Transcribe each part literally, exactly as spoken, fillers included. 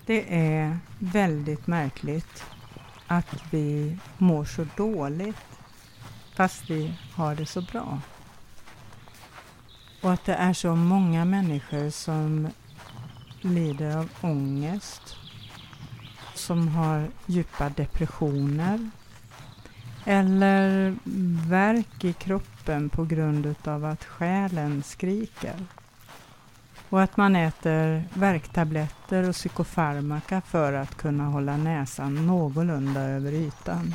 Det är väldigt märkligt att vi mår så dåligt fast vi har det så bra. Och att det är så många människor som lider av ångest, som har djupa depressioner eller värk i kroppen på grund av att själen skriker. Och att man äter värktabletter och psykofarmaka för att kunna hålla näsan någorlunda över ytan.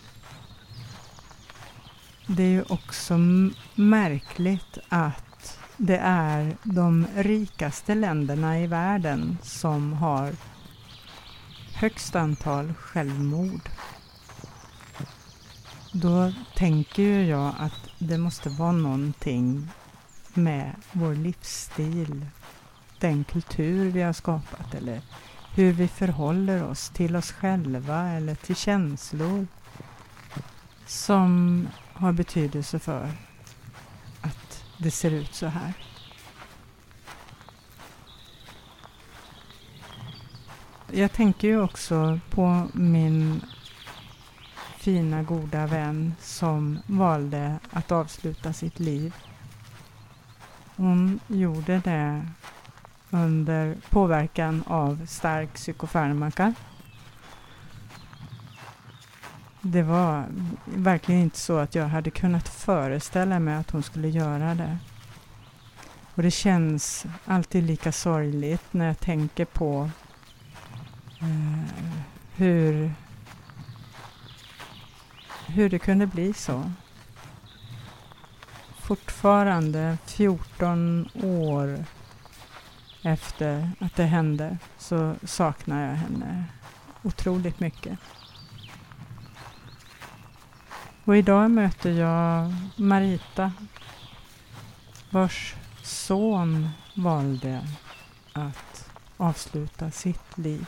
Det är ju också m- märkligt att det är de rikaste länderna i världen som har högst antal självmord. Då tänker ju jag att det måste vara någonting med vår livsstil, den kultur vi har skapat eller hur vi förhåller oss till oss själva eller till känslor som har betydelse för att det ser ut så här. Jag tänker ju också på min fina goda vän som valde att avsluta sitt liv. Hon gjorde det under påverkan av stark psykofarmaka. Det var verkligen inte så att jag hade kunnat föreställa mig att hon skulle göra det. Och det känns alltid lika sorgligt när jag tänker på eh, hur, hur det kunde bli så. Fortfarande fjorton år efter att det hände så saknar jag henne otroligt mycket. Och idag möter jag Marita, vars son valde att avsluta sitt liv.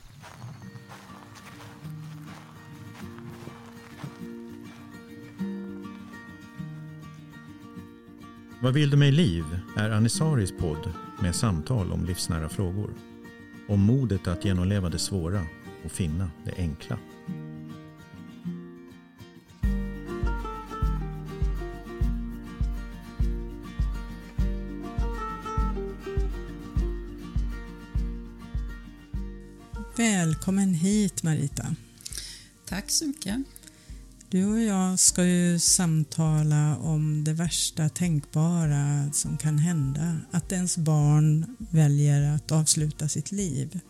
Vad vill du med liv är Anisaris podd med samtal om livsnära frågor. Om modet att genomleva det svåra och finna det enkla. Välkommen hit, Marita. Tack så mycket. Du och jag ska ju samtala om det värsta tänkbara som kan hända. Att ens barn väljer att avsluta sitt liv.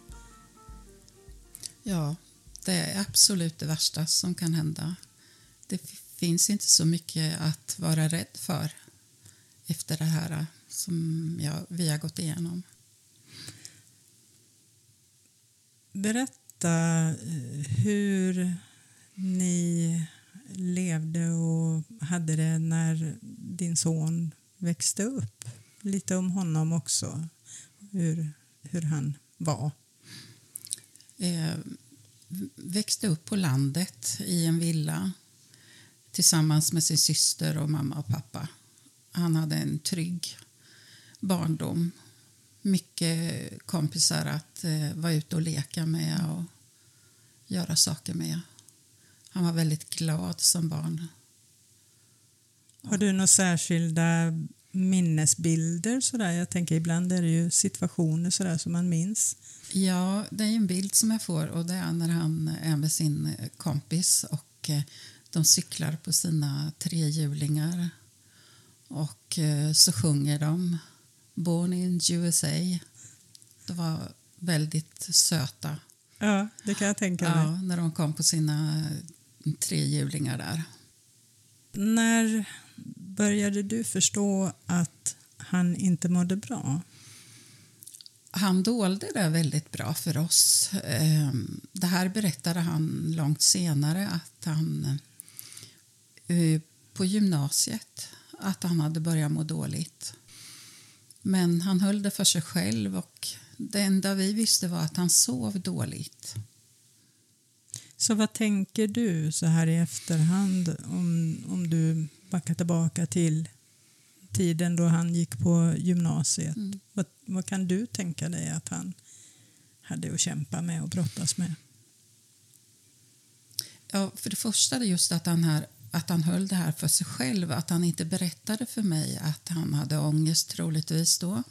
Ja, det är absolut det värsta som kan hända. Det finns inte så mycket att vara rädd för efter det här som jag, vi har gått igenom. Berätta hur ni levde och hade det när din son växte upp. Lite om honom också. Hur, hur han var. Eh, växte upp på landet i en villa tillsammans med sin syster och mamma och pappa. Han hade en trygg barndom. Mycket kompisar att eh, vara ute och leka med och göra saker med. Han var väldigt glad som barn. Har du några särskilda minnesbilder sådär? Jag tänker ibland är det ju situationer sådär som man minns. Ja, det är en bild som jag får och det är när han är med sin kompis och eh, de cyklar på sina trehjulingar och eh, så sjunger de Born in U S A. Det var väldigt söta. Ja, det kan jag tänka mig. Ja, när de kom på sina trehjulingar där. När började du förstå att han inte mådde bra? Han dolde det väldigt bra för oss. Det här berättade han långt senare att han på gymnasiet att han hade börjat må dåligt. Men han höll det för sig själv och det enda vi visste var att han sov dåligt. Så vad tänker du så här i efterhand om, om du backar tillbaka till tiden då han gick på gymnasiet? Mm. Vad, vad kan du tänka dig att han hade att kämpa med och brottas med? Ja, för det första är det just att han, här, att han höll det här för sig själv. Att han inte berättade för mig att han hade ångest troligtvis då.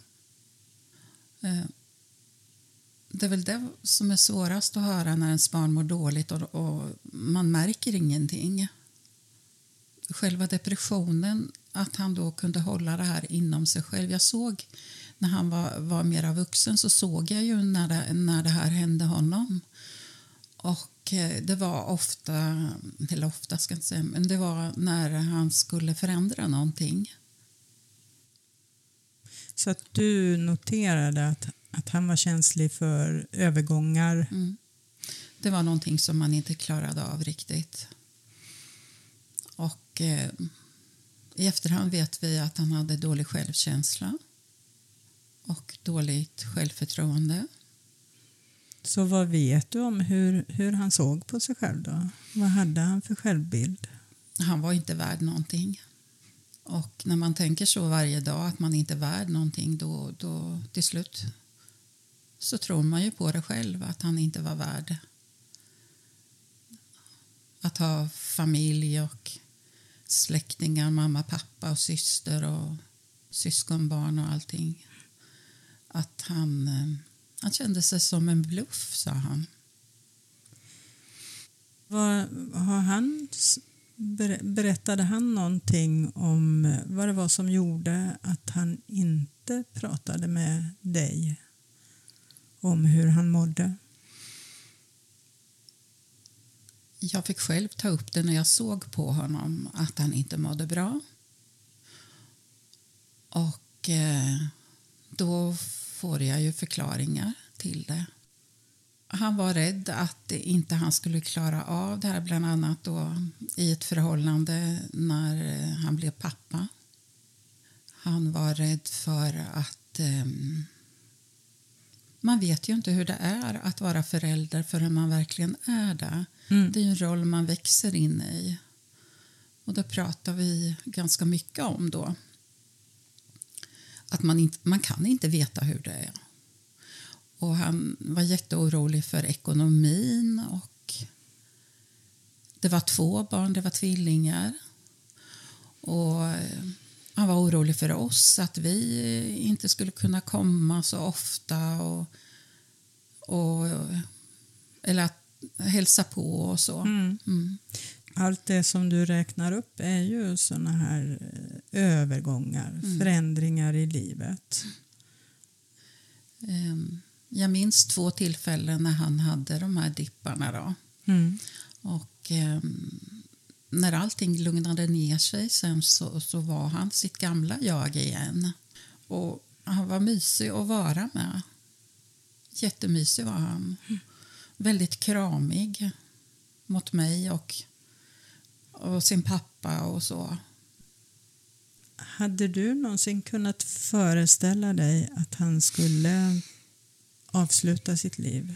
Det är väl det som är svårast att höra när ens barn mår dåligt och, och man märker ingenting. Själva depressionen, att han då kunde hålla det här inom sig själv. Jag såg, när han var, var mer vuxen, så såg jag ju när det, när det här hände honom. Och det var ofta, eller ofta ska jag inte säga, men det var när han skulle förändra någonting. Så att du noterade att, att han var känslig för övergångar? Mm. Det var någonting som man inte klarade av riktigt. Och eh, i efterhand vet vi att han hade dålig självkänsla och dåligt självförtroende. Så vad vet du om hur, hur han såg på sig själv då? Vad hade han för självbild? Han var inte värd någonting. Och när man tänker så varje dag, att man inte är värd någonting, då, då till slut så tror man ju på det själv, att han inte var värd att ha familj och släktingar, mamma, pappa och syster och syskonbarn och allting. Att han, han kände sig som en bluff, sa han. Vad har han... Berättade han någonting om vad det var som gjorde att han inte pratade med dig om hur han mådde? Jag fick själv ta upp det när jag såg på honom att han inte mådde bra. Och eh, då får jag ju förklaringar till det. Han var rädd att inte han skulle klara av det här, bland annat då i ett förhållande när han blev pappa. Han var rädd för att eh, man vet ju inte hur det är att vara förälder förrän man verkligen är det. Mm. Det är ju en roll man växer in i. Och det pratar vi ganska mycket om då. Att man, inte, man kan inte veta hur det är. Och han var jätteorolig för ekonomin. Och det var två barn, det var tvillingar. Och han var orolig för oss, att vi inte skulle kunna komma så ofta. Och, och, eller att hälsa på och så. Mm. Mm. Allt det som du räknar upp är ju såna här övergångar, mm. förändringar i livet. Um. Jag minns två tillfällen när han hade de här dipparna. Då. Mm. Och eh, när allting lugnade ner sig sen så, så var han sitt gamla jag igen. Och han var mysig att vara med. Jättemysig var han. Mm. Väldigt kramig mot mig och, och sin pappa och så. Hade du någonsin kunnat föreställa dig att han skulle avsluta sitt liv?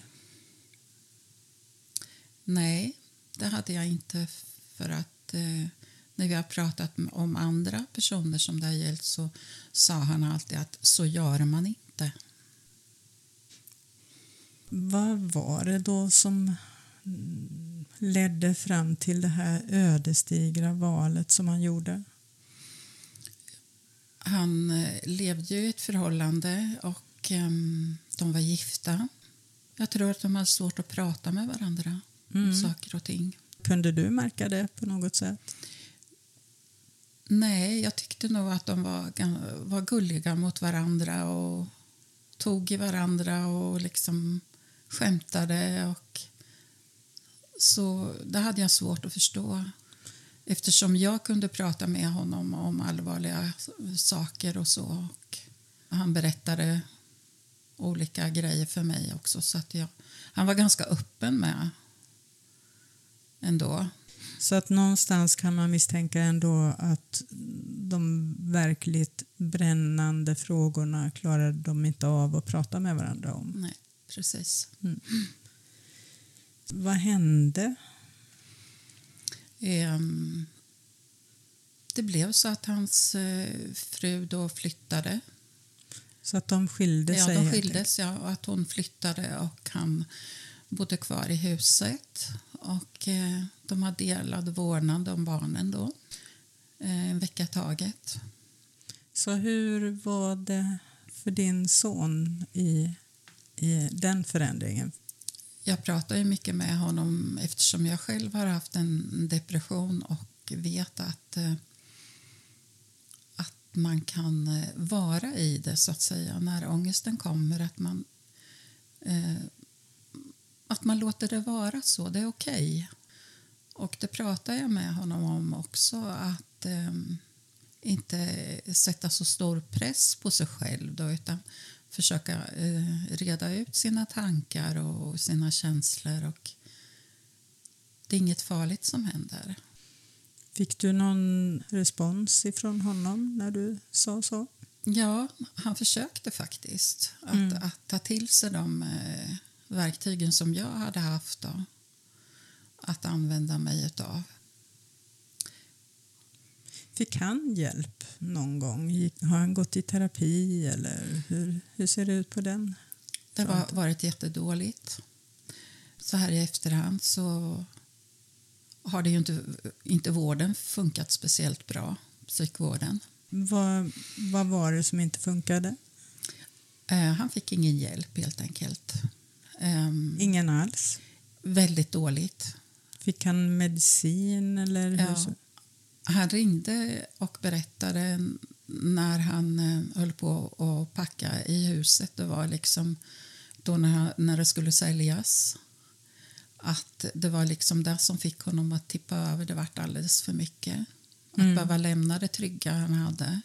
Nej, det hade jag inte, för att eh, när vi har pratat om andra personer som det har gällt så sa han alltid att så gör man inte. Vad var det då som ledde fram till det här ödesdigra valet som han gjorde? Han eh, levde ju i ett förhållande och eh, de var gifta. Jag tror att de hade svårt att prata med varandra mm. om saker och ting. Kunde du märka det på något sätt? Nej, jag tyckte nog att de var, var gulliga mot varandra och tog i varandra och liksom skämtade. Och så det hade jag svårt att förstå. Eftersom jag kunde prata med honom om allvarliga saker och så. Och han berättade olika grejer för mig också. Så att jag, han var ganska öppen med ändå. Så att någonstans kan man misstänka ändå att de verkligt brännande frågorna klarade de inte av att prata med varandra om. Nej, precis. Mm. Vad hände? Um, det blev så att hans uh, fru då flyttade Så att de skilde ja, sig? de skildes, ja, och att hon flyttade och han bodde kvar i huset. Och eh, de har delad vårdnad om barnen då, eh, en vecka taget. Så hur var det för din son i, i den förändringen? Jag pratar ju mycket med honom eftersom jag själv har haft en depression och vet att, eh, att man kan eh, vara i det, så att säga, när ångesten kommer. Att man, eh, att man låter det vara så, det är okej. Och det pratar jag med honom om också, att eh, inte sätta så stor press på sig själv då, utan försöka eh, reda ut sina tankar och sina känslor. Och det är inget farligt som händer. Fick du någon respons ifrån honom när du sa så? Ja, han försökte faktiskt att, Mm. att ta till sig de eh, verktygen som jag hade haft då, att använda mig utav. Fick han hjälp någon gång? Gick, har han gått i terapi eller hur, hur ser det ut på den? Det har varit jättedåligt. Så här i efterhand så har det ju inte, inte vården funkat speciellt bra, psykvården. Vad, vad var det som inte funkade? Eh, han fick ingen hjälp helt enkelt. Eh, Ingen alls? väldigt dåligt. Fick han medicin eller hur? Ja. så? Han ringde och berättade när han eh, höll på att packa i huset. Det var liksom då när, när det skulle säljas. Att det var liksom det som fick honom att tippa över. Det var alldeles för mycket. Att Mm. behöva lämna det trygga han hade.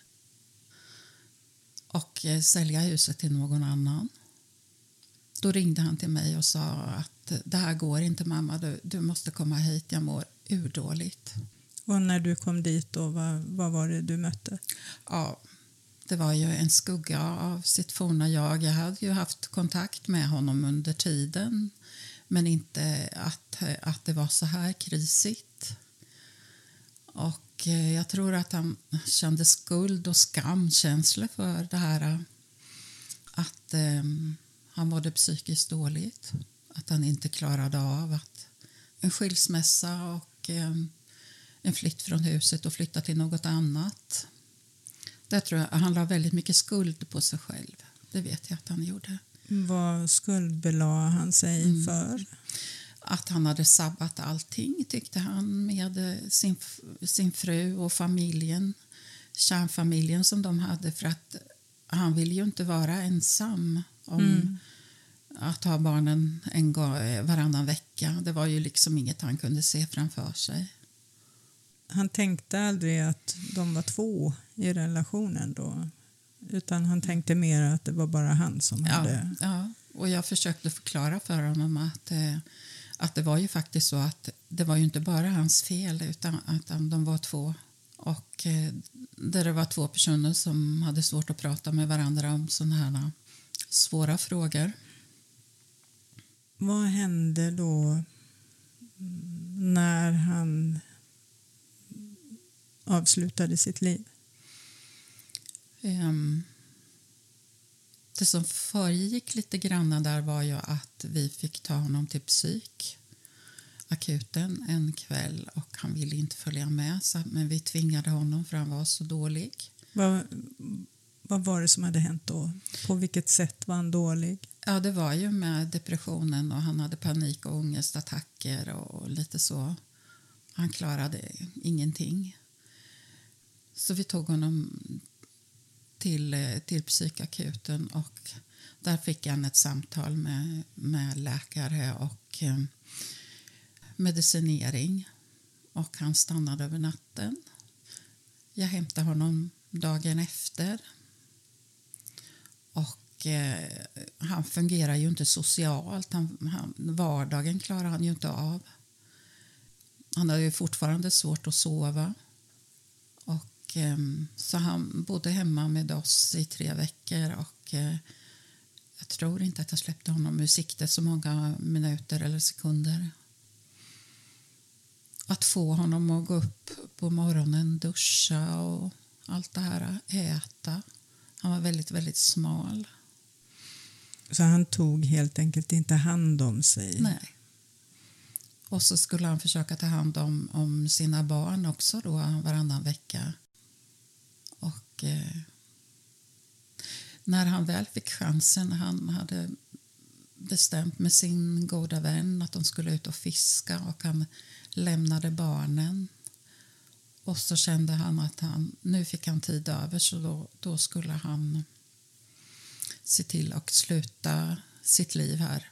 Och eh, sälja huset till någon annan. Då ringde han till mig och sa att det här går inte, mamma. Du, du måste komma hit, jag mår urdåligt. Och när du kom dit då, vad, vad var det du mötte? Ja, det var ju en skugga av sitt forna jag. Jag hade ju haft kontakt med honom under tiden, men inte att, att det var så här krisigt. Och eh, jag tror att han kände skuld och skamkänsla för det här, att eh, han mådde psykiskt dåligt. Att han inte klarade av att en skilsmässa och eh, en flytt från huset och flytta till något annat. Där tror jag han la väldigt mycket skuld på sig själv. Det vet jag att han gjorde. Vad skuldbelade han sig Mm. för? Att han hade sabbat allting, tyckte han, med sin, sin fru och familjen. Kärnfamiljen som de hade, för att han ville ju inte vara ensam om Mm. att ha barnen en gång, varannan vecka. Det var ju liksom inget han kunde se framför sig. Han tänkte aldrig att de var två i relationen då, utan han tänkte mer att det var bara han som Ja, hade... ja, och jag försökte förklara för honom att, eh, att det var ju faktiskt så att det var ju inte bara hans fel, utan att de var två. Och eh, där det var två personer som hade svårt att prata med varandra om sådana här svåra frågor. Vad hände då när han avslutade sitt liv? Um, det som föregick lite grann där var ju att vi fick ta honom till psyk, akuten, en kväll, och han ville inte följa med, så, men vi tvingade honom för han var så dålig. Vad, vad var det som hade hänt då? På vilket sätt var han dålig? Ja, det var ju med depressionen, och han hade panik- och ångestattacker och lite så. Han klarade ingenting. Så vi tog honom till, till psykakuten, och där fick han ett samtal med, med läkare och eh, medicinering. Och han stannade över natten. Jag hämtade honom dagen efter. Och eh, han fungerar ju inte socialt. Han, han, vardagen klarar han ju inte av. Han har ju fortfarande svårt att sova. Och, eh, så han bodde hemma med oss i tre veckor. Och eh, jag tror inte att jag släppte honom ur sikte så många minuter eller sekunder. Att få honom att gå upp på morgonen, duscha och allt det här, äta. Han var väldigt, väldigt smal. Så han tog helt enkelt inte hand om sig? Nej. Och så skulle han försöka ta hand om, om sina barn också då varannan vecka. Och eh, när han väl fick chansen, han hade bestämt med sin goda vän att de skulle ut och fiska och han lämnade barnen. Och så kände han att han, nu fick han tid över så då, då skulle han se till att sluta sitt liv här.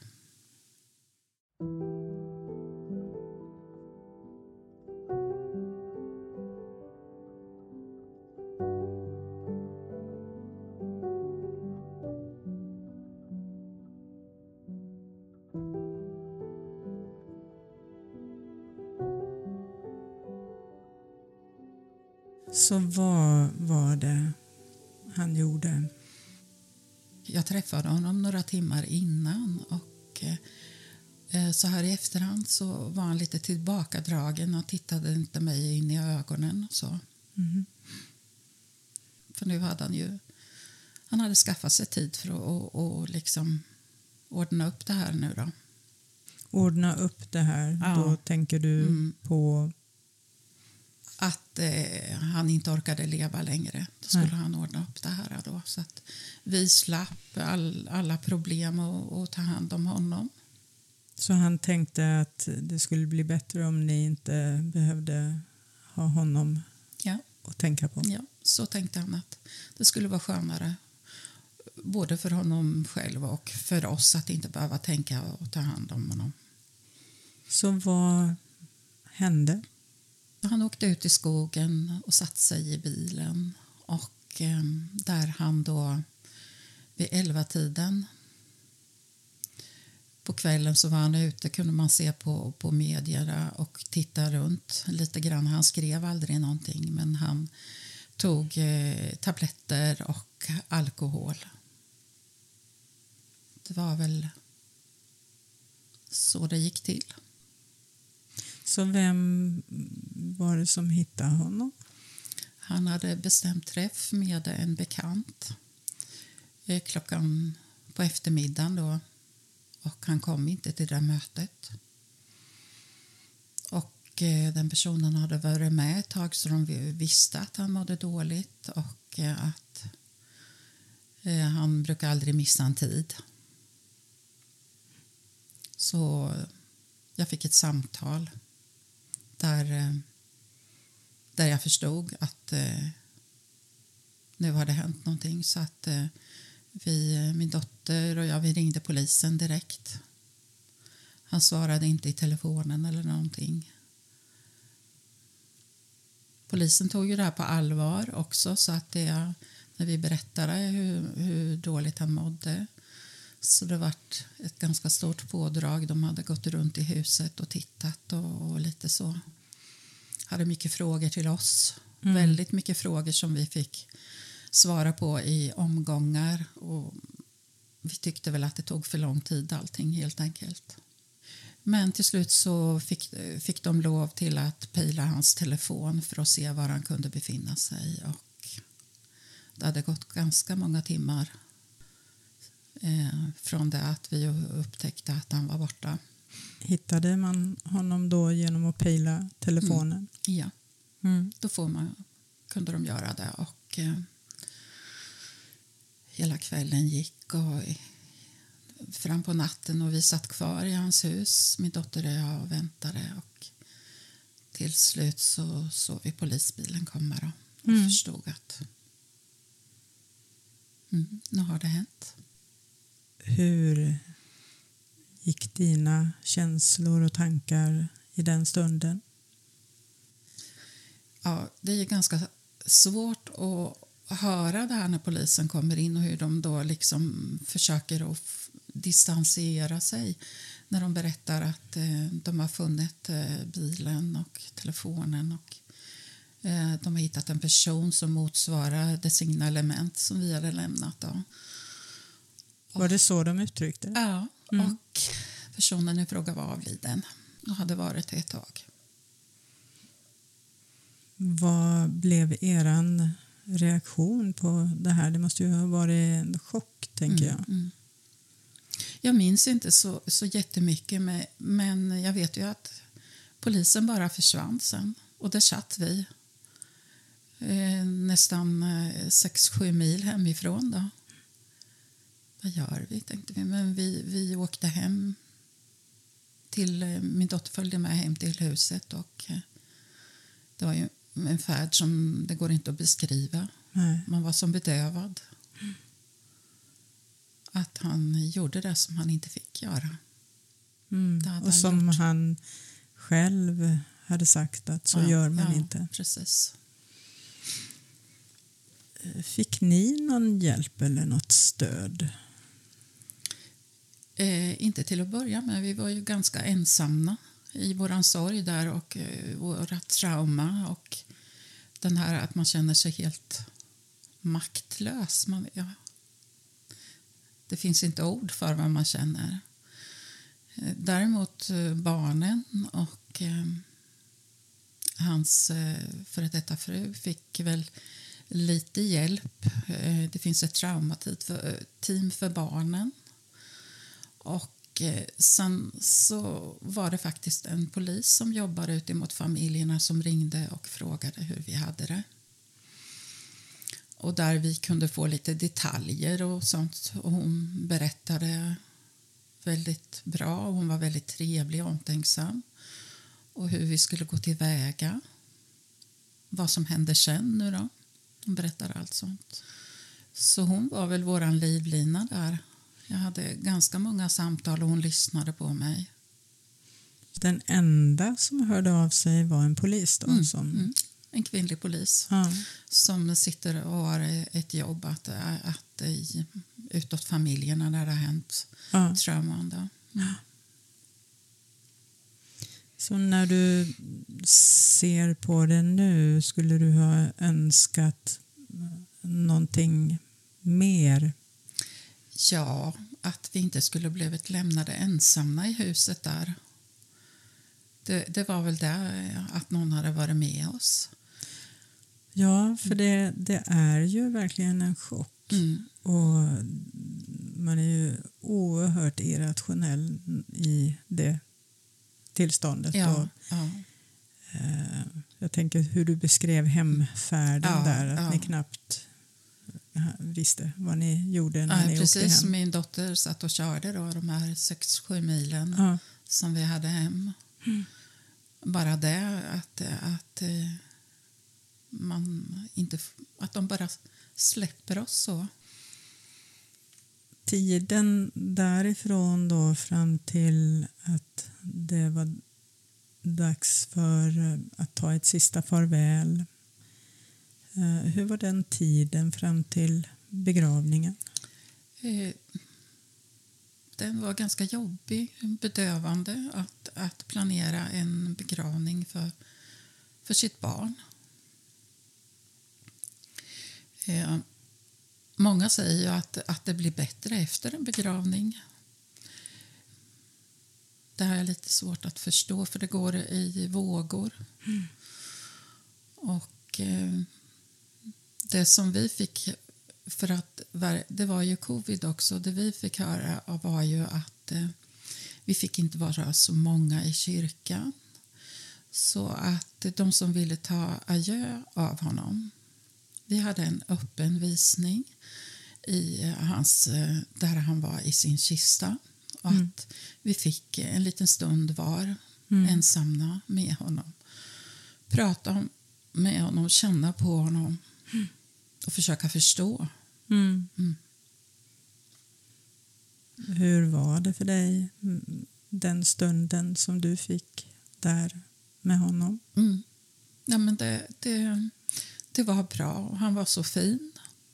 Så vad var det han gjorde? Jag träffade honom några timmar innan och eh, så här i efterhand så var han lite tillbakadragen och tittade inte mig in i ögonen. Så. Mm. För nu hade han ju han hade skaffat sig tid för att och, och liksom ordna upp det här nu då. Ordna upp det här, ja. Då tänker du mm. på att eh, han inte orkade leva längre. Då skulle Nej. han ordna upp det här då. Så att vi slapp all, alla problem och, och ta hand om honom. Så han tänkte att det skulle bli bättre om ni inte behövde ha honom ja. att tänka på? Ja, så tänkte han att det skulle vara skönare. Både för honom själv och för oss att inte behöva tänka och ta hand om honom. Så vad hände? Han åkte ut i skogen och satte sig i bilen och eh, där han då vid elva tiden på kvällen så var han ute, kunde man se på, på medierna och titta runt lite grann. Han skrev aldrig någonting men han tog eh, tabletter och alkohol. Det var väl så det gick till. Så vem var det som hittade honom? Han hade bestämt träff med en bekant klockan på eftermiddagen då. Och han kom inte till det mötet. Och eh, den personen hade varit med ett tag så de visste att han mådde dåligt. Och eh, att eh, han brukar aldrig missa en tid. Så jag fick ett samtal där, där jag förstod att eh, nu har det hänt någonting. Så att eh, vi, min dotter och jag, vi ringde polisen direkt. Han svarade inte i telefonen eller någonting. Polisen tog ju det här på allvar också, så att det, när vi berättade hur, hur dåligt han mådde, så det var ett ganska stort pådrag. De hade gått runt i huset och tittat och, och lite så. Hade mycket frågor till oss. Mm. Väldigt mycket frågor som vi fick svara på i omgångar. Och vi tyckte väl att det tog för lång tid allting helt enkelt. Men till slut så fick, fick de lov till att pejla hans telefon för att se var han kunde befinna sig. Och det hade gått ganska många timmar eh, från det att vi upptäckte att han var borta. Hittade man honom då genom att pejla telefonen? Mm. Ja, mm. Då får man, kunde de göra det. Och eh, hela kvällen gick och fram på natten och vi satt kvar i hans hus, min dotter och jag, och väntade. Och till slut så såg vi polisbilen komma då, och mm. förstod att mm, nu har det hänt. Hur gick dina känslor och tankar i den stunden? Ja, det är ganska svårt att höra det här när polisen kommer in och hur de då liksom försöker att f- distansera sig när de berättar att eh, de har funnit eh, bilen och telefonen och eh, de har hittat en person som motsvarar det signalement som vi hade lämnat då. Och, var det så de uttryckte det? Ja, mm. och personen i fråga var avliden och hade varit ett tag. Vad blev eran reaktion på det här? Det måste ju ha varit en chock, tänker Mm, jag. mm. Jag minns inte så, så jättemycket, med, men jag vet ju att polisen bara försvann sen. Och där satt vi eh, nästan eh, sex sju mil hemifrån. Då. Vad gör vi, tänkte vi. Men vi, vi åkte hem. Till, eh, min dotter följde med hem till huset. Och eh, det var ju en färd som det går inte att beskriva. Nej. Man var som bedövad. Att han gjorde det som han inte fick göra. Mm. Det hade Och han som gjort. han själv hade sagt att så Ja, gör man ja, inte. Precis. Fick ni någon hjälp eller något stöd? Eh, inte till att börja med. Vi var ju ganska ensamma i våran sorg där och eh, våra trauma och den här att man känner sig helt maktlös. Man, ja, det finns inte ord för vad man känner. Eh, däremot eh, barnen och eh, hans eh, före detta fru fick väl lite hjälp. Eh, det finns ett traumateam för, team för barnen. Och eh, sen så var det faktiskt en polis som jobbade ut emot familjerna som ringde och frågade hur vi hade det. Och där vi kunde få lite detaljer och sånt. Och hon berättade väldigt bra. Hon var väldigt trevlig och omtänksam. Och hur vi skulle gå tillväga. Vad som hände sen nu då. Hon berättade allt sånt. Så hon var väl våran livlina där. Jag hade ganska många samtal och hon lyssnade på mig. Den enda som hörde av sig var en polis då? Mm, Som... mm. En kvinnlig polis Ja. som sitter och har ett jobb att, att i, utåt familjerna där det har hänt Ja. trauman. Då. Mm. Så när du ser på det nu, skulle du ha önskat någonting mer? Ja, att vi inte skulle blivit lämnade ensamma i huset där. Det, det var väl det, att någon hade varit med oss. Ja, för det, det är ju verkligen en chock. Mm. Och man är ju oerhört irrationell i det tillståndet. Ja, Och, ja. eh, jag tänker hur du beskrev hemfärden Ja, där, att ja. ni knappt visste vad ni gjorde när Ja, ni precis. åkte hem. Min dotter satt och körde då, de här sex sju milen Ja. som vi hade hem. Mm. Bara det att, att, eh, man inte, att de bara släpper oss så. Tiden därifrån då fram till att det var dags för att ta ett sista farväl. Eh, hur var den tiden fram till begravningen? Eh, Den var ganska jobbig, bedövande att, att planera en begravning för, för sitt barn. Eh, många säger ju att, att det blir bättre efter en begravning. Det här är lite svårt att förstå för det går i vågor. Mm. Och eh, det som vi fick, för att det var ju covid också, det vi fick höra var ju att eh, vi fick inte vara så många i kyrkan. Så att de som ville ta adjö av honom, vi hade en öppen visning i hans, där han var i sin kista. Och Mm. att vi fick en liten stund var Mm. ensamma med honom. Prata med honom, känna på honom och försöka förstå. Mm. Mm. Hur var det för dig mm, den stunden som du fick där med honom? Mm. Ja, men det, det, det var bra och han var så fin.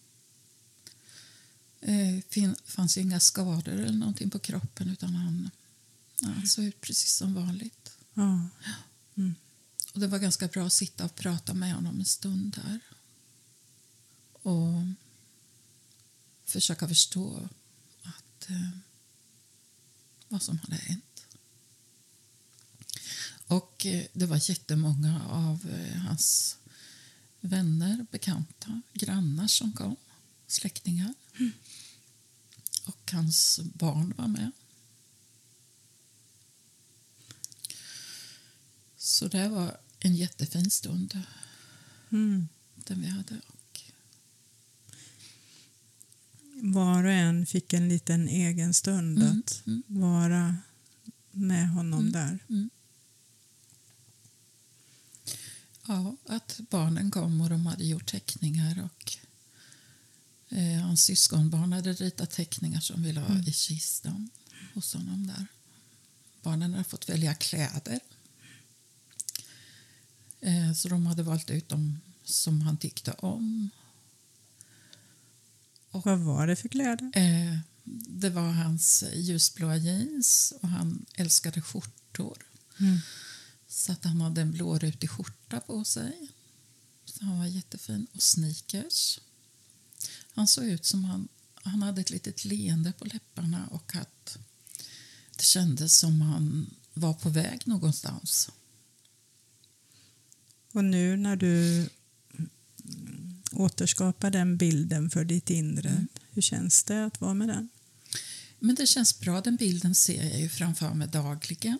Det fanns inga skador eller någonting på kroppen utan han, ja, han såg ut precis som vanligt. Ja. Mm. Och det var ganska bra att sitta och prata med honom en stund där. Och försöka förstå att, eh, vad som hade hänt. Och det var jättemånga av hans vänner, bekanta, grannar som kom, släktingar. Mm. Och hans barn var med. Så det var en jättefin stund. Mm. Den vi hade. Och... Var och en fick en liten egen stund mm. att mm. vara med honom mm. där. Mm. Ja, att barnen kom och de hade gjort teckningar och eh, hans syskonbarn hade ritat teckningar som ville ha mm. i kistan hos honom där. Barnen hade fått välja kläder. Eh, så de hade valt ut dem som han tyckte om. Och, vad var det för kläder? Eh, det var hans ljusblåa jeans och han älskade skjortor. Mm. Så att han hade en blårutig skjorta på sig. Så han var jättefin. Och sneakers. Han såg ut som han, han hade ett litet leende på läpparna och att det kändes som han var på väg någonstans. Och nu när du återskapar den bilden för ditt inre, mm. hur känns det att vara med den? Men det känns bra. Den bilden ser jag ju framför mig dagligen.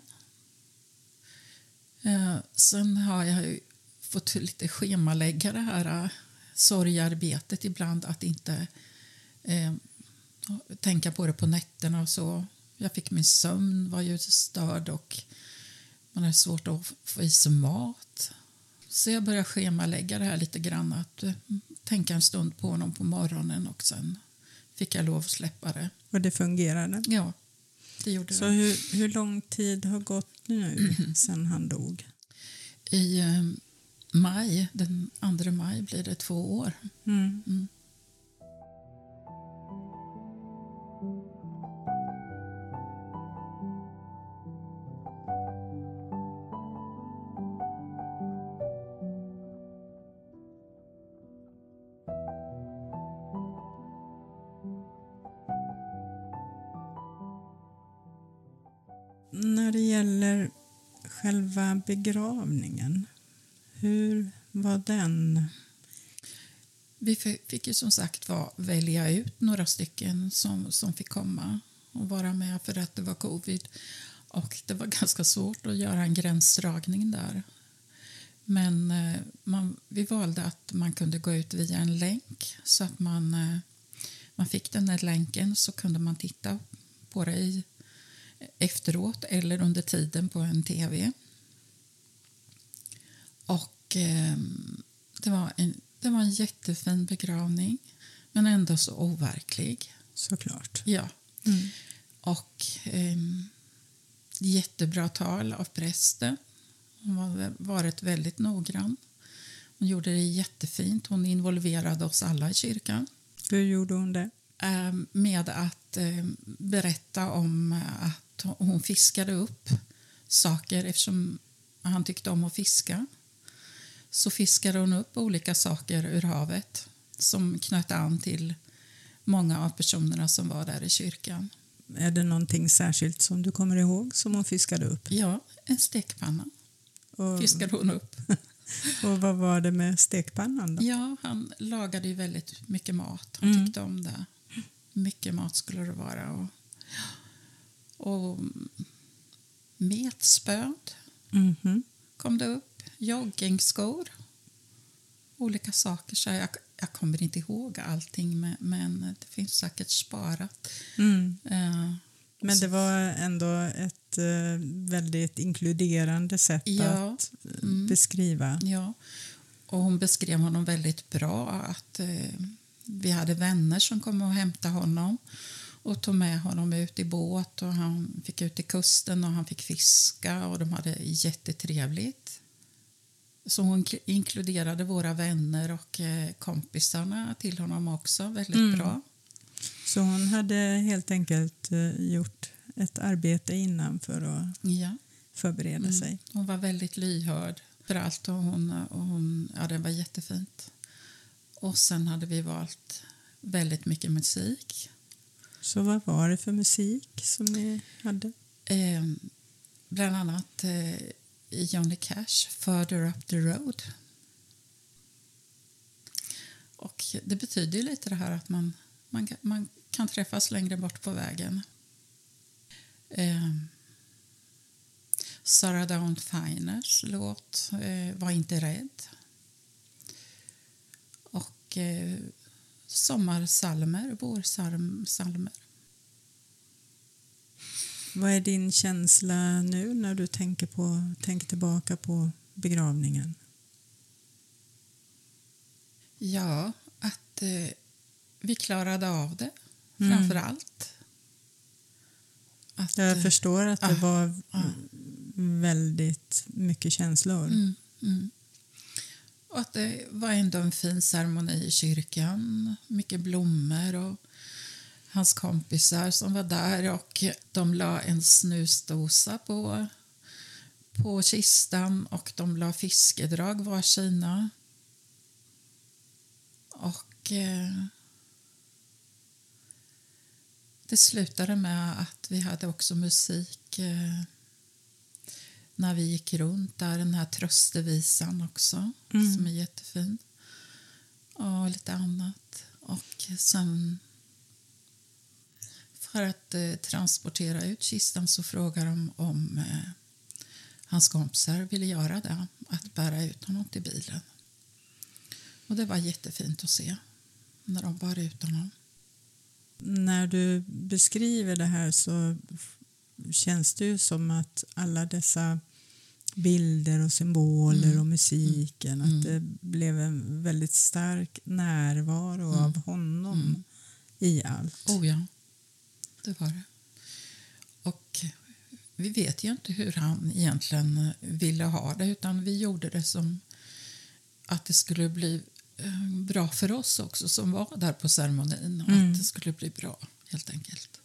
Eh, sen har jag ju fått lite schemalägga det här äh, sorgarbetet ibland, att inte eh, tänka på det på nätterna och så. Jag fick min sömn, var ju störd och man hade svårt att få i sig mat. Så jag började schemalägga det här lite grann, att eh, tänka en stund på honom på morgonen och sen fick jag lov att släppa det. Och det fungerade? Ja, det gjorde så det. Hur, hur lång tid har gått nu sedan han dog? I eh, maj, den andra maj blir det två år. Mm. Mm. När det gäller själva begravningen, hur var den? Vi fick ju som sagt var välja ut några stycken som, som fick komma och vara med för att det var covid. Och det var ganska svårt att göra en gränsdragning där. Men man, vi valde att man kunde gå ut via en länk, så att man, man fick den här länken, så kunde man titta på det i efteråt eller under tiden på en tv. Och eh, det, var en, det var en jättefin begravning, men ändå så overklig. Såklart. Ja. Mm. Och eh, jättebra tal av prästen. Hon har varit väldigt noggrann. Hon gjorde det jättefint. Hon involverade oss alla i kyrkan. Hur gjorde hon det? Eh, med att eh, berätta om att hon fiskade upp saker, eftersom han tyckte om att fiska. Så fiskade hon upp olika saker ur havet som knöt an till många av personerna som var där i kyrkan. Är det någonting särskilt som du kommer ihåg som hon fiskade upp? Ja, en stekpanna och, fiskade hon upp. Och vad var det med stekpannan då? Ja, han lagade ju väldigt mycket mat. Han mm. tyckte om det. Mycket mat skulle det vara. Och, och metspöd mm-hmm. kom det upp. Joggingskor. Olika saker. Så jag, jag kommer inte ihåg allting, men, men det finns säkert sparat. Mm. Uh, men det var ändå ett uh, väldigt inkluderande sätt ja, att mm, beskriva. Ja, och hon beskrev honom väldigt bra. Att uh, vi hade vänner som kom och hämtade honom och tog med honom ut i båt, och han fick ut till kusten och han fick fiska och de hade jättetrevligt. Så hon inkluderade våra vänner och kompisarna till honom också väldigt mm. bra. Så hon hade helt enkelt gjort ett arbete innan för att ja. förbereda mm. sig. Hon var väldigt lyhörd för allt och hon, och hon, ja, det var jättefint. Och sen hade vi valt väldigt mycket musik. Så vad var det för musik som ni hade? Eh, bland annat eh, Johnny Cash, Further Up the Road. Och det betyder ju lite det här att man, man, man kan träffas längre bort på vägen. Eh, Sarah Dawn Finers låt eh, Var inte rädd. Och eh, sommarsalmer, vårsalmer. Vad är din känsla nu när du tänker, på, tänker tillbaka på begravningen? Ja, att eh, vi klarade av det, Mm. framför allt. Att, Jag förstår att det ah, var ah. väldigt mycket känslor. Mm, mm. Och att det var ändå en fin ceremoni i kyrkan. Mycket blommor och hans kompisar som var där. Och de la en snusdosa på, på kistan och de la fiskedrag var sina. Och eh, det slutade med att vi hade också musik eh, när vi gick runt där, den här tröstevisan också, Mm. som är jättefin. Och lite annat. Och sen för att eh, transportera ut kistan så frågade de om eh, hans kompisar ville göra det, att bära ut honom till bilen. Och det var jättefint att se när de bar ut honom. När du beskriver det här så känns det ju som att alla dessa bilder och symboler Mm. och musiken, Mm. att det blev en väldigt stark närvaro Mm. av honom Mm. i allt. Oh ja, det var det. Och vi vet ju inte hur han egentligen ville ha det, utan vi gjorde det som att det skulle bli eh, bra för oss också som var där på ceremonin. Och Mm. att det skulle bli bra, helt enkelt.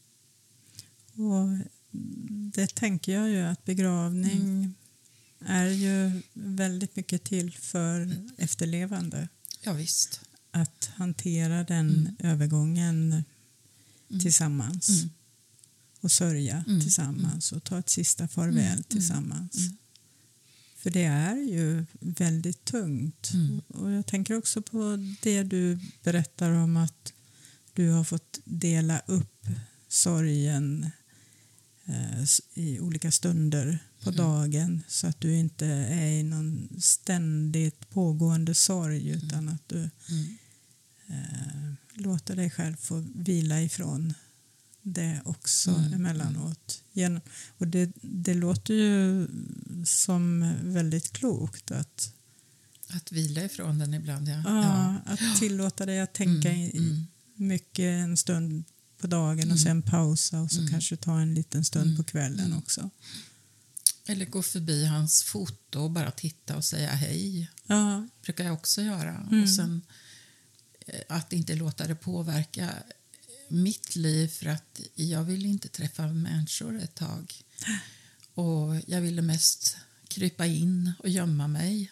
Och det tänker jag ju att begravning Mm. är ju väldigt mycket till för efterlevande. Ja, visst. Att hantera den Mm. övergången Mm. tillsammans. Mm. Och sörja Mm. tillsammans och ta ett sista farväl Mm. tillsammans. Mm. För det är ju väldigt tungt. Mm. Och jag tänker också på det du berättar om att du har fått dela upp sorgen eh, i olika stunder på Mm. dagen så att du inte är i någon ständigt pågående sorg utan att du Mm. eh, låter dig själv få vila ifrån det också Mm. emellanåt. Gen- och det, det låter ju som väldigt klokt att, Att vila ifrån den ibland, ja. ja, att tillåta dig att tänka Mm. i, Mm. mycket en stund på dagen Mm. och sen pausa och så Mm. kanske ta en liten stund Mm. på kvällen Mm. också. Eller gå förbi hans foto och bara titta och säga hej. Ja, Brukar jag också göra. Mm. Och sen eh, att inte låta det påverka mitt liv, för att jag vill inte träffa människor ett tag. Och jag ville mest krypa in och gömma mig.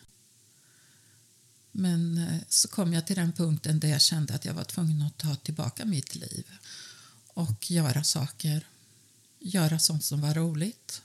Men eh, så kom jag till den punkten där jag kände att jag var tvungen att ta tillbaka mitt liv och göra saker. Göra sånt som var roligt.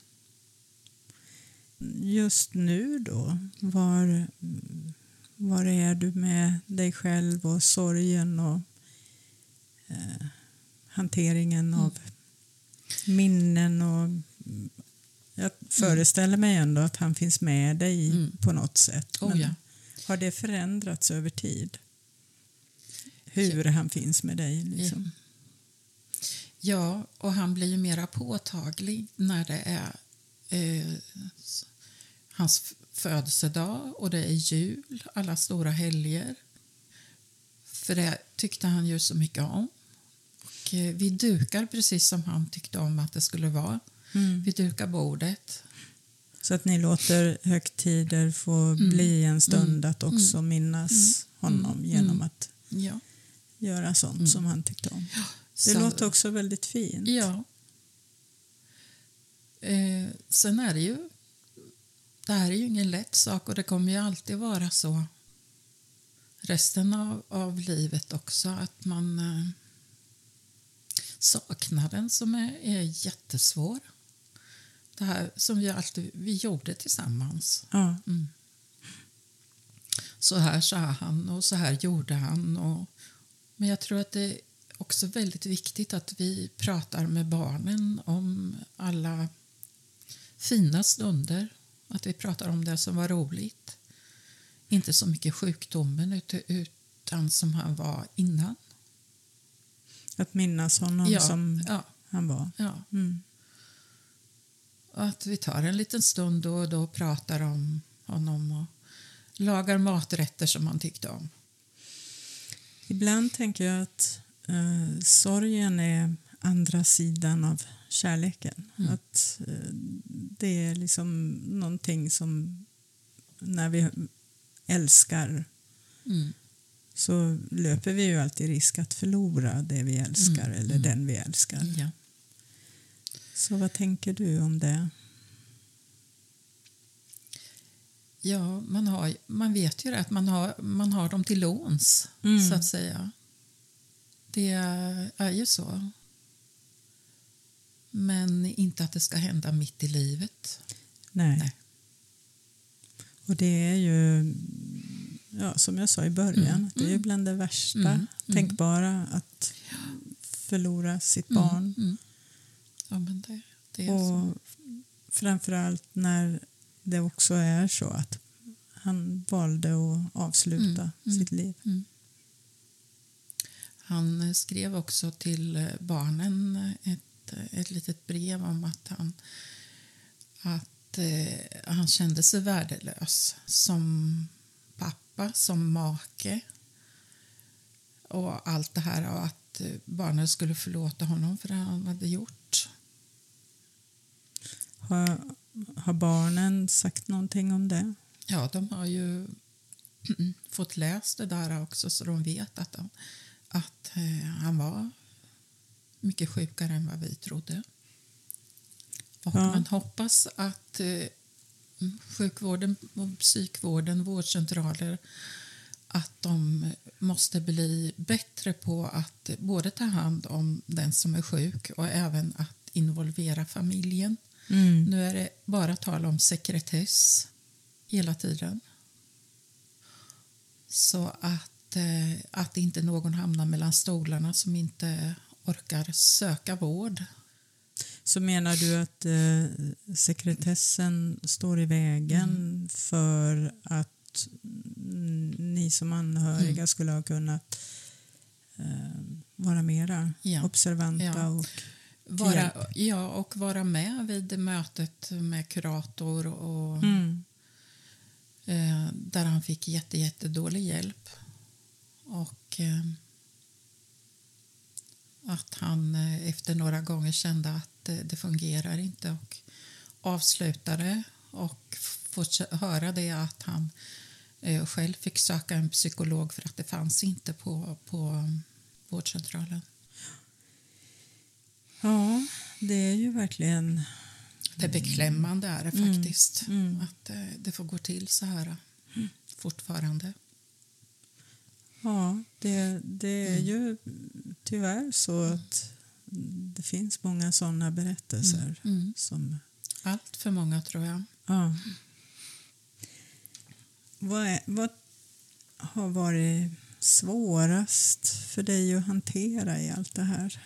just nu då, var, var är du med dig själv och sorgen och eh, hanteringen Mm. av minnen och jag föreställer mig ändå att han finns med dig Mm. på något sätt. Oh, Men ja. har det förändrats över tid? Hur han finns med dig liksom? Ja, och han blir ju mera påtaglig när det är eh, hans f- födelsedag och det är jul, alla stora helger. För det tyckte han ju så mycket om. Och eh, vi dukar precis som han tyckte om att det skulle vara. Mm. Vi dukar bordet. Så att ni låter högtider få Mm. bli en stund Mm. att också minnas Mm. honom Mm. genom Mm. att Ja. göra sånt Mm. som han tyckte om. Det Så- låter också väldigt fint. Ja. Eh, sen är det ju... Det här är ju ingen lätt sak och det kommer ju alltid vara så resten av, av livet också, att man eh, saknar den som är, är jättesvår. Det här som vi alltid vi gjorde tillsammans. Ja. Mm. så här sa han och så här gjorde han. Och, men jag tror att det är också väldigt viktigt att vi pratar med barnen om alla fina stunder. Att vi pratar om det som var roligt. Inte så mycket sjukdomen utan som han var innan. Att minnas honom Ja, som ja, han var. ja. Mm. Och att vi tar en liten stund då och då och pratar om honom och lagar maträtter som han tyckte om. Ibland tänker jag att eh, sorgen är andra sidan av kärleken. Mm. Att eh, det är liksom någonting som när vi älskar Mm. så löper vi ju alltid risk att förlora det vi älskar Mm. eller Mm. den vi älskar. Ja. Så vad tänker du om det? Ja, man, har, man vet ju det att man har, man har dem till låns, Mm. så att säga. Det är ju så. Men inte att det ska hända mitt i livet. Nej. Nej. Och det är ju, ja, som jag sa i början, Mm. det är ju Mm. bland det värsta Mm. tänkbara att förlora sitt barn. Mm. Mm. Ja, men det, det är Och så. framförallt när det också är så att han valde att avsluta Mm. Mm. sitt liv. Mm. Han skrev också till barnen ett, ett litet brev om att han, att, eh, han kände sig värdelös som pappa, som make och allt det här, och att barnen skulle förlåta honom för det han hade gjort. Har, har barnen sagt någonting om det? Ja, de har ju fått läst det där också, så de vet att, de, att eh, han var mycket sjukare än vad vi trodde. Och Ja. man hoppas att eh, sjukvården och psykvården, vårdcentraler, att de måste bli bättre på att både ta hand om den som är sjuk och även att involvera familjen. Mm. Nu är det bara tal om sekretess hela tiden. Så att, eh, att inte någon hamnar mellan stolarna som inte orkar söka vård. Så menar du att eh, sekretessen står i vägen Mm. för att mm, ni som anhöriga Mm. skulle ha kunnat eh, vara mera Ja. observanta Ja. och Vara, ja, och vara med vid mötet med kurator och mm. eh, där han fick jätte, jättedålig hjälp. Och eh, att han eh, efter några gånger kände att eh, det fungerar inte och avslutade och får höra det att han eh, själv fick söka en psykolog för att det fanns inte på, på vårdcentralen. Ja, det är ju verkligen Det är beklämmande är det Mm. faktiskt. Mm. Att eh, det får gå till så här mm. fortfarande. ja, det, det är Mm. ju tyvärr så att det finns många sådana berättelser Mm. Mm. som Allt för många, tror jag. ja. Vad, är, vad har varit svårast för dig att hantera i allt det här?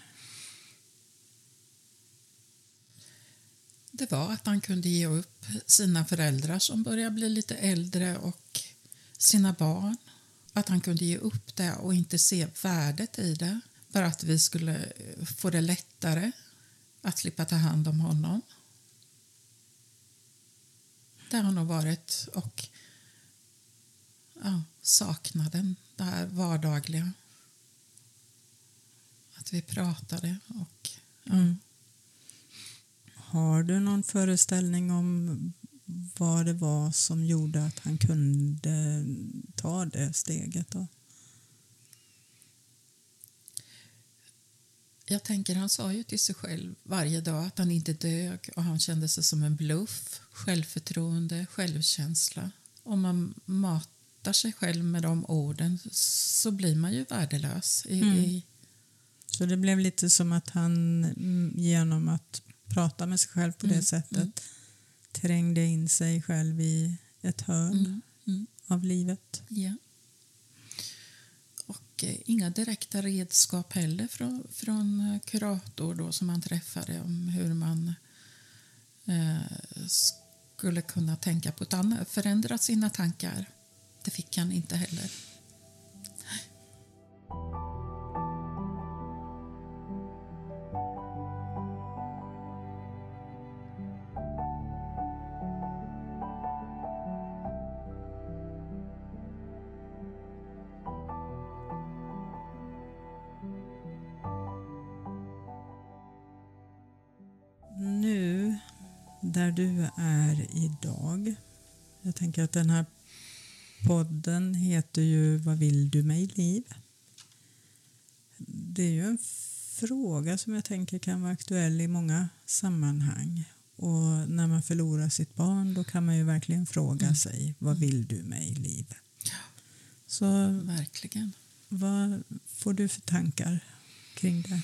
Det var att han kunde ge upp sina föräldrar som börjar bli lite äldre och sina barn. Att han kunde ge upp det och inte se värdet i det. Bara att vi skulle få det lättare att slippa ta hand om honom. Det har nog varit, och ja, saknaden, det här vardagliga. Att vi pratade och ja. Mm. Har du någon föreställning om vad det var som gjorde att han kunde ta det steget då? Jag tänker, han sa ju till sig själv varje dag att han inte dög och han kände sig som en bluff. Självförtroende, självkänsla. Om man matar sig själv med de orden så blir man ju värdelös. I, Mm. i, Så det blev lite som att han mm, genom att prata med sig själv på Mm, det sättet mm. trängde in sig själv i ett hörn. mm, mm. av livet. Ja. Och eh, inga direkta redskap heller från, från kurator då, som man träffade om hur man eh, skulle kunna tänka på ett annat, förändra sina tankar. Det fick han inte heller. Nu, där du är idag. Jag tänker att den här podden heter ju Vad vill du mig liv? Det är ju en fråga som jag tänker kan vara aktuell i många sammanhang. Och när man förlorar sitt barn, då kan man ju verkligen fråga mm. sig, vad vill du mig liv? Ja, så verkligen. Vad får du för tankar kring det?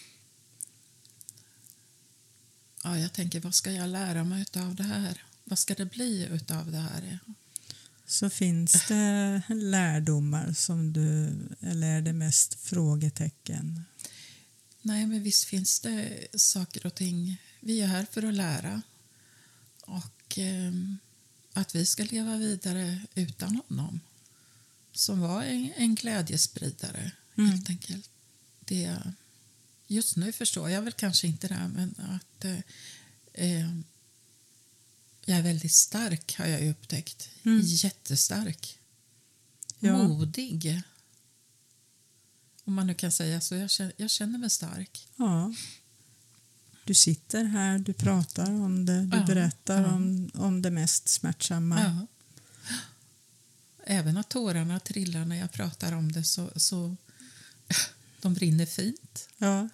Ja, jag tänker, vad ska jag lära mig av det här? Vad ska det bli utav det här? Så finns det lärdomar som du, eller är det mest frågetecken? Nej, men visst finns det saker och ting. Vi är här för att lära. Och eh, att vi ska leva vidare utan honom. Som var en, en glädjespridare, mm. helt enkelt. Det, just nu förstår jag väl kanske inte det, men att eh, jag är väldigt stark, har jag upptäckt. Mm. Jättestark. Ja. Modig. Om man nu kan säga så. Jag känner, jag känner mig stark. Ja. Du sitter här, du pratar om det. Du ja. berättar ja. Om, om det mest smärtsamma. Ja. Även att tårarna trillar när jag pratar om det, så, så de rinner fint. Ja.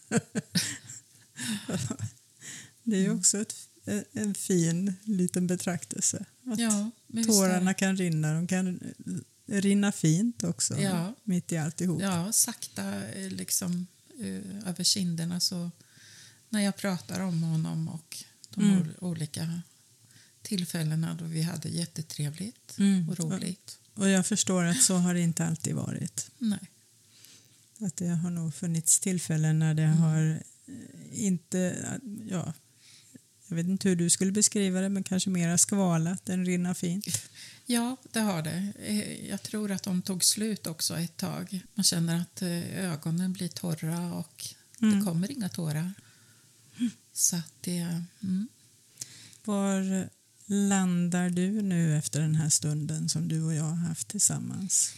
Det är ju också ett, en fin liten betraktelse. Att ja, tårarna kan rinna. De kan rinna fint också. Ja. Mitt i alltihop. Ja, sakta liksom över kinderna. Så när jag pratar om honom och de mm. olika tillfällena då vi hade jättetrevligt mm. och roligt. Och jag förstår att så har det inte alltid varit. Nej. Att det har nog funnits tillfällen när det mm. har inte, ja, jag vet inte hur du skulle beskriva det, men kanske mera skvalat än rinna fint. Ja, det har det. Jag tror att de tog slut också ett tag. Man känner att ögonen blir torra och mm. det kommer inga tårar. Mm. Så att det... Mm. Var landar du nu efter den här stunden som du och jag har haft tillsammans?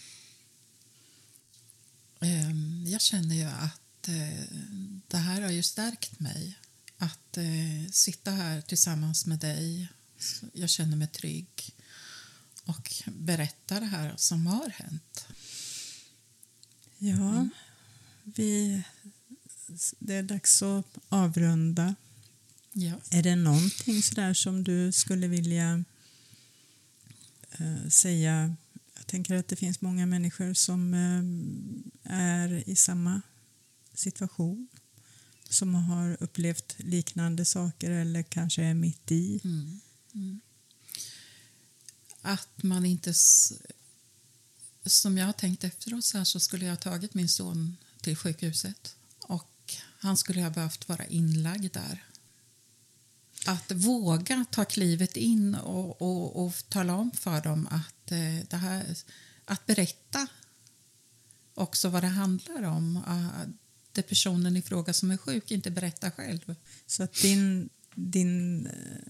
Jag känner ju att det här har ju stärkt mig. Att sitta här tillsammans med dig. Jag känner mig trygg. Och berätta det här som har hänt. Ja, mm. vi, det är dags att avrunda. Ja. Är det någonting sådär som du skulle vilja uh, säga? Jag tänker att det finns många människor som uh, är i samma situation. Som har upplevt liknande saker eller kanske är mitt i. Mm. Mm. Att man inte... Som jag har tänkt efteråt så här, så skulle jag ha tagit min son till sjukhuset. Och han skulle ha behövt vara inlagd där. Att våga ta klivet in och, och, och tala om för dem att eh, det här... Att berätta också vad det handlar om. Uh, det personen i fråga som är sjuk inte berättar själv. Så att din... din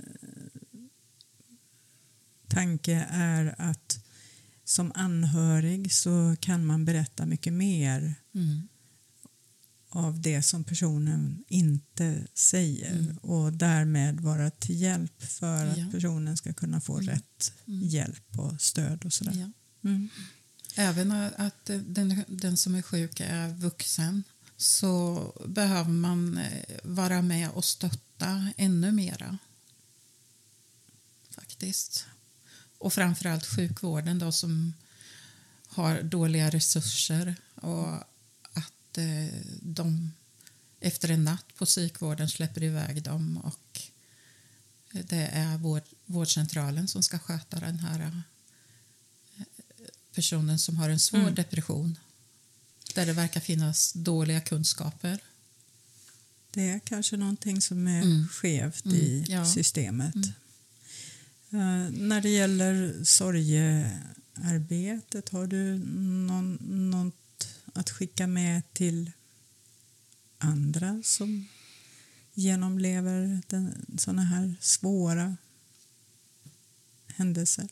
tanke är att som anhörig så kan man berätta mycket mer mm. av det som personen inte säger mm. och därmed vara till hjälp för att ja. personen ska kunna få mm. rätt mm. hjälp och stöd och sådär. Ja. Mm. Även att den, den som är sjuk är vuxen, så behöver man vara med och stötta ännu mera. Faktiskt. Och framförallt sjukvården då, som har dåliga resurser, och att eh, de efter en natt på psykvården släpper iväg dem, och det är vård, vårdcentralen som ska sköta den här personen som har en svår mm. depression, där det verkar finnas dåliga kunskaper. Det är kanske någonting som är mm. skevt mm. i ja. systemet. Mm. Uh, när det gäller sorgearbetet, har du någon, något att skicka med till andra som genomlever den, såna här svåra händelser?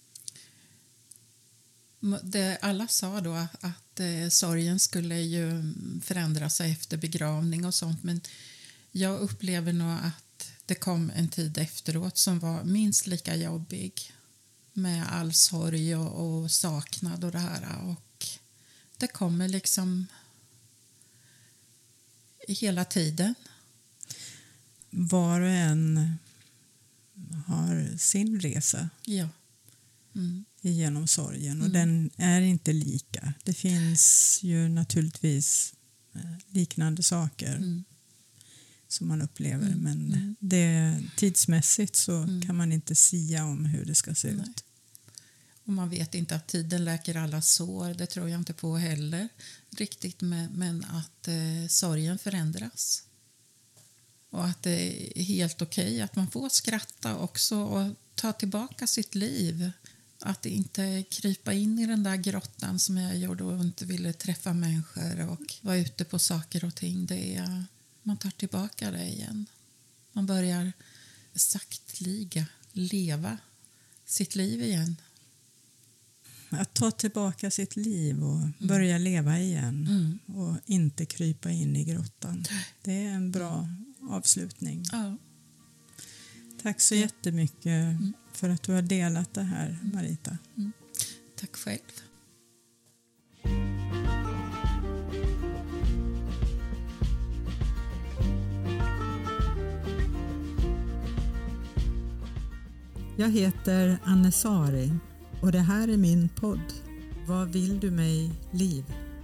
Det alla sa då att, att eh, sorgen skulle ju förändra sig efter begravning och sånt, men jag upplever nog att det kom en tid efteråt som var minst lika jobbig med all sorg och, och saknad och det här, och det kommer liksom hela tiden. Var och en har sin resa. Ja. Mm. Genom sorgen, och mm. den är inte lika. Det finns ju naturligtvis liknande saker mm. som man upplever, mm. men mm. det, tidsmässigt så mm. kan man inte sia om hur det ska se Nej. ut. Och man vet inte att tiden läker alla sår, det tror jag inte på heller riktigt, men, men att eh, sorgen förändras. Och att det är helt okej att man får skratta också och ta tillbaka sitt liv. Att inte krypa in i den där grottan som jag gjorde och inte ville träffa människor och vara ute på saker och ting. Det är, man tar tillbaka det igen. Man börjar saktliga leva sitt liv igen. Att ta tillbaka sitt liv och mm. börja leva igen mm. och inte krypa in i grottan. Det är en bra avslutning. Ja. Tack så jättemycket mm. för att du har delat det här, Marita. Mm. Tack själv. Jag heter Anne Sari och det här är min podd. Vad vill du mig liv?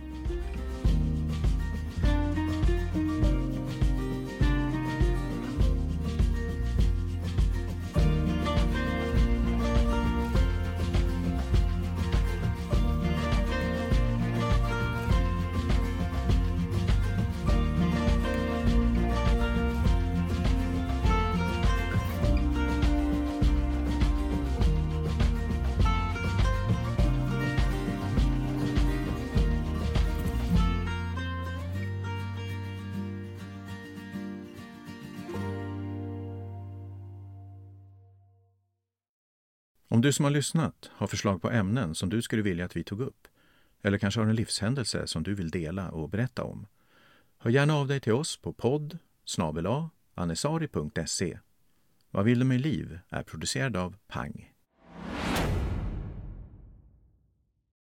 Om du som har lyssnat har förslag på ämnen som du skulle vilja att vi tog upp, eller kanske har en livshändelse som du vill dela och berätta om, hör gärna av dig till oss på podd snabel-a annesari punkt se. Vad vill du med liv är producerad av Pang.